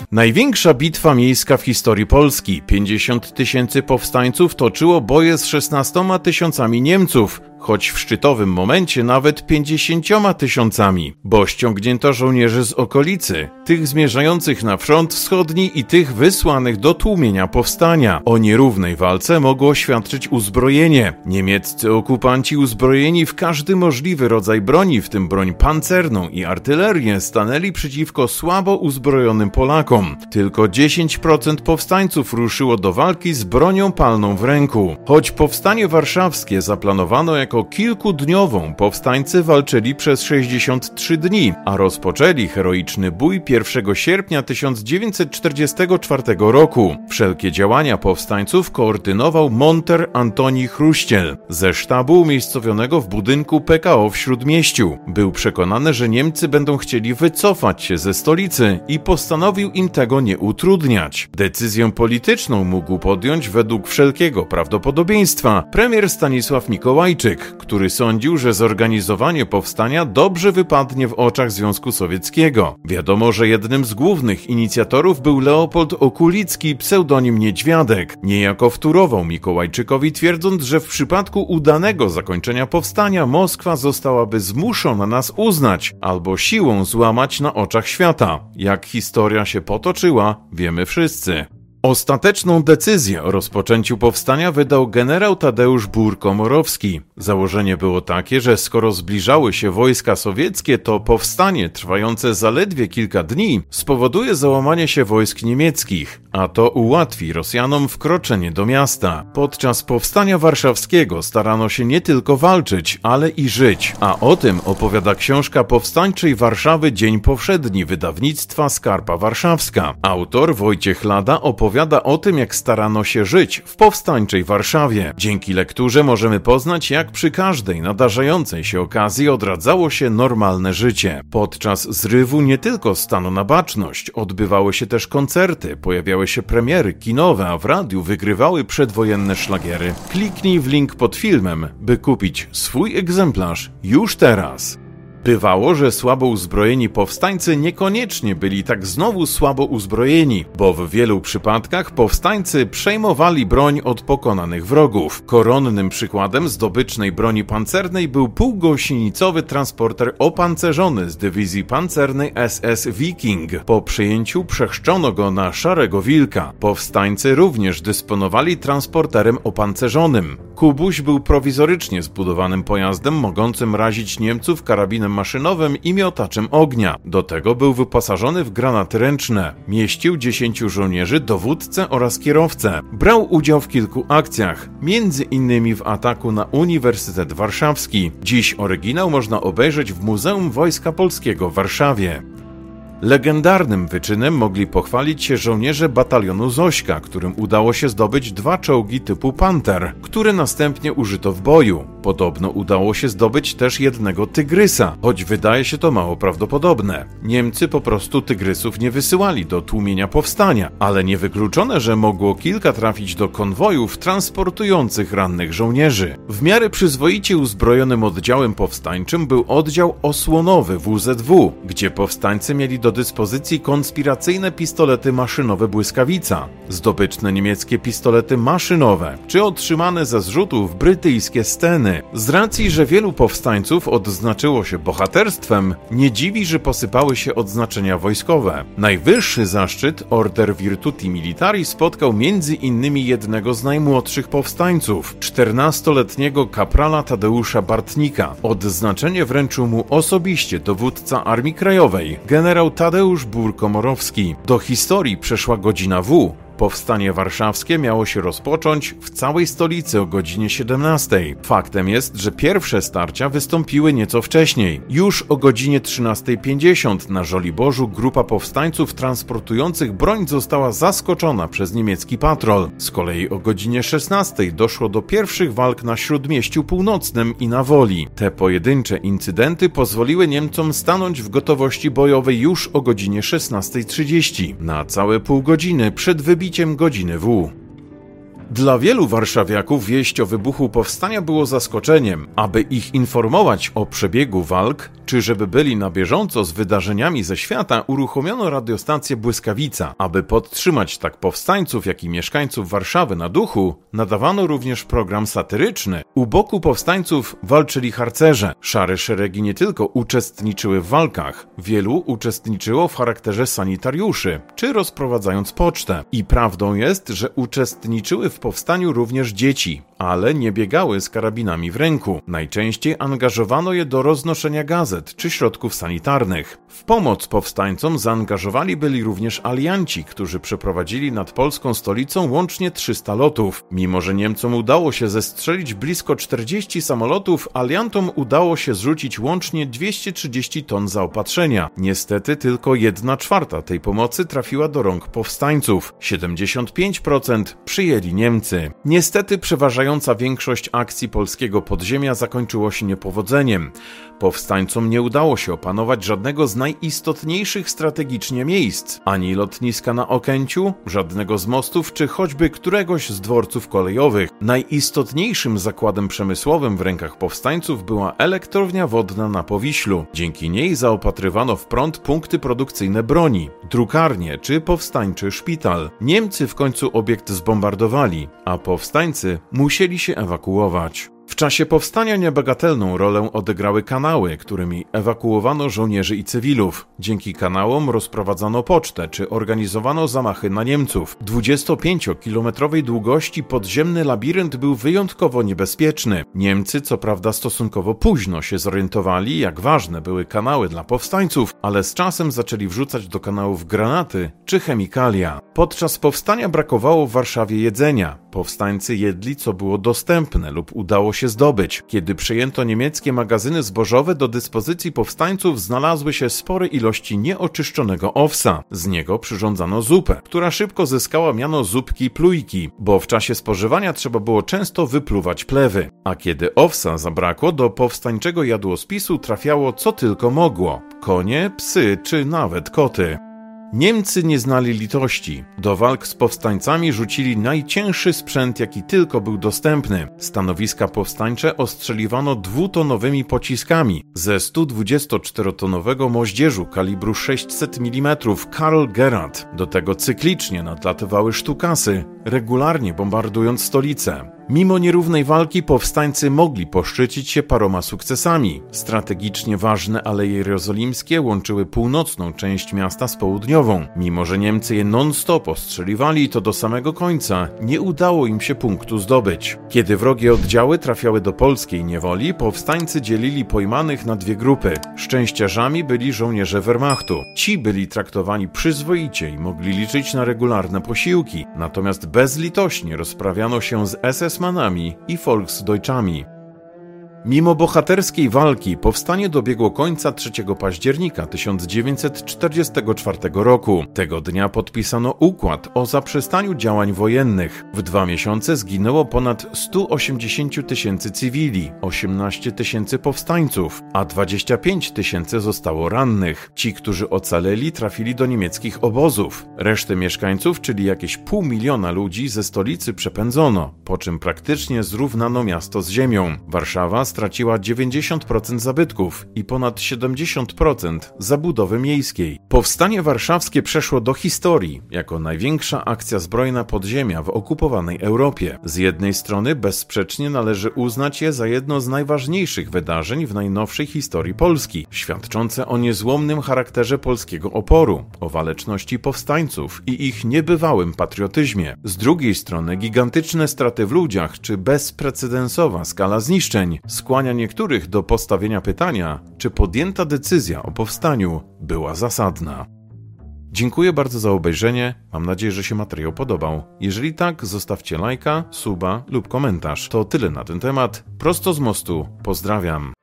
Największa bitwa miejska w historii Polski. 50 000 powstańców toczyło boje z 16 000 Niemców, choć w szczytowym momencie nawet 50 000, bo ściągnięto żołnierzy z okolicy, tych zmierzających na front wschodni i tych wysłanych do tłumienia powstania. O nierównej walce mogło świadczyć uzbrojenie. Niemieccy okupanci uzbrojeni w każdy możliwy rodzaj broni, w tym broń pancerną i artylerię, stanęli przeciwko słabo uzbrojonym Polakom. Tylko 10% powstańców ruszyło do walki z bronią palną w ręku. Choć powstanie warszawskie zaplanowano jako kilkudniową, powstańcy walczyli przez 63 dni, a rozpoczęli heroiczny bój 1 sierpnia 1944 roku. Wszelkie działania powstańców koordynował monter Antoni Chruściel ze sztabu umiejscowionego w budynku PKO w Śródmieściu. Był przekonany, że Niemcy będą chcieli wycofać się ze stolicy i postanowił im tego nie utrudniać. Decyzję polityczną mógł podjąć według wszelkiego prawdopodobieństwa premier Stanisław Mikołajczyk, który sądził, że zorganizowanie powstania dobrze wypadnie w oczach Związku Sowieckiego. Wiadomo, że jednym z głównych inicjatorów był Leopold Okulicki, pseudonim Niedźwiadek. Niejako wtórował Mikołajczykowi, twierdząc, że w przypadku udanego zakończenia powstania Moskwa zostałaby zmuszona nas uznać albo siłą złamać na oczach świata. Jak historia się potoczyła, wiemy wszyscy. Ostateczną decyzję o rozpoczęciu powstania wydał generał Tadeusz Bór-Komorowski. Założenie było takie, że skoro zbliżały się wojska sowieckie, to powstanie trwające zaledwie kilka dni spowoduje załamanie się wojsk niemieckich, a to ułatwi Rosjanom wkroczenie do miasta. Podczas powstania warszawskiego starano się nie tylko walczyć, ale i żyć, a o tym opowiada książka Powstańczej Warszawy Dzień Powszedni wydawnictwa Skarpa Warszawska. Autor Wojciech Lada opowiada o tym, jak starano się żyć w powstańczej Warszawie. Dzięki lekturze możemy poznać, jak przy każdej nadarzającej się okazji odradzało się normalne życie. Podczas zrywu nie tylko stano na baczność, odbywały się też koncerty, pojawiały się premiery kinowe, a w radiu wygrywały przedwojenne szlagiery. Kliknij w link pod filmem, by kupić swój egzemplarz już teraz. Bywało, że słabo uzbrojeni powstańcy niekoniecznie byli tak znowu słabo uzbrojeni, bo w wielu przypadkach powstańcy przejmowali broń od pokonanych wrogów. Koronnym przykładem zdobycznej broni pancernej był półgąsienicowy transporter opancerzony z dywizji pancernej SS Viking. Po przyjęciu przechrzczono go na Szarego Wilka. Powstańcy również dysponowali transporterem opancerzonym. Kubuś był prowizorycznie zbudowanym pojazdem mogącym razić Niemców karabinem maszynowym i miotaczem ognia. Do tego był wyposażony w granaty ręczne. Mieścił 10 żołnierzy, dowódcę oraz kierowcę. Brał udział w kilku akcjach, między innymi w ataku na Uniwersytet Warszawski. Dziś oryginał można obejrzeć w Muzeum Wojska Polskiego w Warszawie. Legendarnym wyczynem mogli pochwalić się żołnierze batalionu Zośka, którym udało się zdobyć 2 czołgi typu Panter, które następnie użyto w boju. Podobno udało się zdobyć też jednego Tygrysa, choć wydaje się to mało prawdopodobne. Niemcy po prostu Tygrysów nie wysyłali do tłumienia powstania, ale niewykluczone, że mogło kilka trafić do konwojów transportujących rannych żołnierzy. W miarę przyzwoicie uzbrojonym oddziałem powstańczym był oddział osłonowy WZW, gdzie powstańcy mieli do dyspozycji konspiracyjne pistolety maszynowe Błyskawica, zdobyczne niemieckie pistolety maszynowe, czy otrzymane ze zrzutów brytyjskie Steny. Z racji, że wielu powstańców odznaczyło się bohaterstwem, nie dziwi, że posypały się odznaczenia wojskowe. Najwyższy zaszczyt, Order Virtuti Militari, spotkał m.in. jednego z najmłodszych powstańców, 14-letniego kaprala Tadeusza Bartnika. Odznaczenie wręczył mu osobiście dowódca Armii Krajowej, generał Tadeusz Bór-Komorowski. Do historii przeszła godzina W. Powstanie warszawskie miało się rozpocząć w całej stolicy o godzinie 17. Faktem jest, że pierwsze starcia wystąpiły nieco wcześniej. Już o godzinie 13:50 na Żoliborzu grupa powstańców transportujących broń została zaskoczona przez niemiecki patrol. Z kolei o godzinie 16 doszło do pierwszych walk na Śródmieściu Północnym i na Woli. Te pojedyncze incydenty pozwoliły Niemcom stanąć w gotowości bojowej już o godzinie 16:30. Na całe pół godziny przed wybiciem godziny W. Dla wielu warszawiaków wieść o wybuchu powstania było zaskoczeniem. Aby ich informować o przebiegu walk, czy żeby byli na bieżąco z wydarzeniami ze świata, uruchomiono radiostację Błyskawica. Aby podtrzymać tak powstańców, jak i mieszkańców Warszawy na duchu, nadawano również program satyryczny. U boku powstańców walczyli harcerze. Szare szeregi nie tylko uczestniczyły w walkach, wielu uczestniczyło w charakterze sanitariuszy, czy rozprowadzając pocztę. I prawdą jest, że uczestniczyły w powstaniu również dzieci, ale nie biegały z karabinami w ręku. Najczęściej angażowano je do roznoszenia gazet czy środków sanitarnych. W pomoc powstańcom zaangażowani byli również alianci, którzy przeprowadzili nad polską stolicą łącznie 300 lotów. Mimo że Niemcom udało się zestrzelić blisko 40 samolotów, aliantom udało się zrzucić łącznie 230 ton zaopatrzenia. Niestety tylko 1/4 tej pomocy trafiła do rąk powstańców. 75% przyjęli Niemcy. Niestety przeważająca większość akcji polskiego podziemia zakończyło się niepowodzeniem. Powstańcom nie udało się opanować żadnego z najistotniejszych strategicznie miejsc, ani lotniska na Okęciu, żadnego z mostów, czy choćby któregoś z dworców kolejowych. Najistotniejszym zakładem przemysłowym w rękach powstańców była elektrownia wodna na Powiślu. Dzięki niej zaopatrywano w prąd punkty produkcyjne broni, drukarnie czy powstańczy szpital. Niemcy w końcu obiekt zbombardowali, a powstańcy musieli się ewakuować. W czasie powstania niebagatelną rolę odegrały kanały, którymi ewakuowano żołnierzy i cywilów. Dzięki kanałom rozprowadzano pocztę czy organizowano zamachy na Niemców. 25-kilometrowej długości podziemny labirynt był wyjątkowo niebezpieczny. Niemcy co prawda stosunkowo późno się zorientowali, jak ważne były kanały dla powstańców, ale z czasem zaczęli wrzucać do kanałów granaty czy chemikalia. Podczas powstania brakowało w Warszawie jedzenia. Powstańcy jedli, co było dostępne lub udało się zdobyć. Kiedy przejęto niemieckie magazyny zbożowe, do dyspozycji powstańców znalazły się spore ilości nieoczyszczonego owsa. Z niego przyrządzano zupę, która szybko zyskała miano zupki plujki, bo w czasie spożywania trzeba było często wypluwać plewy. A kiedy owsa zabrakło, do powstańczego jadłospisu trafiało co tylko mogło: konie, psy czy nawet koty. Niemcy nie znali litości. Do walk z powstańcami rzucili najcięższy sprzęt, jaki tylko był dostępny. Stanowiska powstańcze ostrzeliwano 2-tonowymi pociskami ze 124-tonowego moździerzu kalibru 600 mm Karl Gerhardt. Do tego cyklicznie nadlatywały sztukasy, regularnie bombardując stolicę. Mimo nierównej walki powstańcy mogli poszczycić się paroma sukcesami. Strategicznie ważne Aleje Jerozolimskie łączyły północną część miasta z południową. Mimo że Niemcy je non-stop ostrzeliwali, to do samego końca nie udało im się punktu zdobyć. Kiedy wrogie oddziały trafiały do polskiej niewoli, powstańcy dzielili pojmanych na dwie grupy. Szczęściarzami byli żołnierze Wehrmachtu. Ci byli traktowani przyzwoicie i mogli liczyć na regularne posiłki. Natomiast bezlitośnie rozprawiano się z SS-manami i Volksdeutschami. Mimo bohaterskiej walki powstanie dobiegło końca 3 października 1944 roku. Tego dnia podpisano układ o zaprzestaniu działań wojennych. W 2 miesiące zginęło ponad 180 tysięcy cywili, 18 tysięcy powstańców, a 25 tysięcy zostało rannych. Ci, którzy ocaleli, trafili do niemieckich obozów. Resztę mieszkańców, czyli jakieś 500 000 ludzi, ze stolicy przepędzono, po czym praktycznie zrównano miasto z ziemią. Warszawa straciła 90% zabytków i ponad 70% zabudowy miejskiej. Powstanie warszawskie przeszło do historii jako największa akcja zbrojna podziemia w okupowanej Europie. Z jednej strony bezsprzecznie należy uznać je za jedno z najważniejszych wydarzeń w najnowszej historii Polski, świadczące o niezłomnym charakterze polskiego oporu, o waleczności powstańców i ich niebywałym patriotyzmie. Z drugiej strony gigantyczne straty w ludziach czy bezprecedensowa skala zniszczeń skłania niektórych do postawienia pytania, czy podjęta decyzja o powstaniu była zasadna. Dziękuję bardzo za obejrzenie, mam nadzieję, że się materiał podobał. Jeżeli tak, zostawcie lajka, suba lub komentarz. To tyle na ten temat. Prosto z mostu, pozdrawiam.